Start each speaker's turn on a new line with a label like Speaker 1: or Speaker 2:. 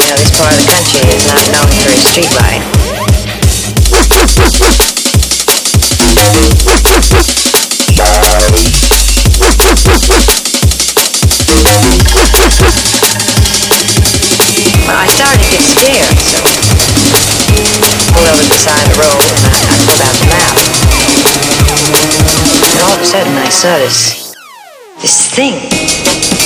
Speaker 1: know, this part of the country is not known for its street life. Well, I started to get scared, so I pulled over to the side of the road and I pulled out the map. And all of a sudden I saw this thing.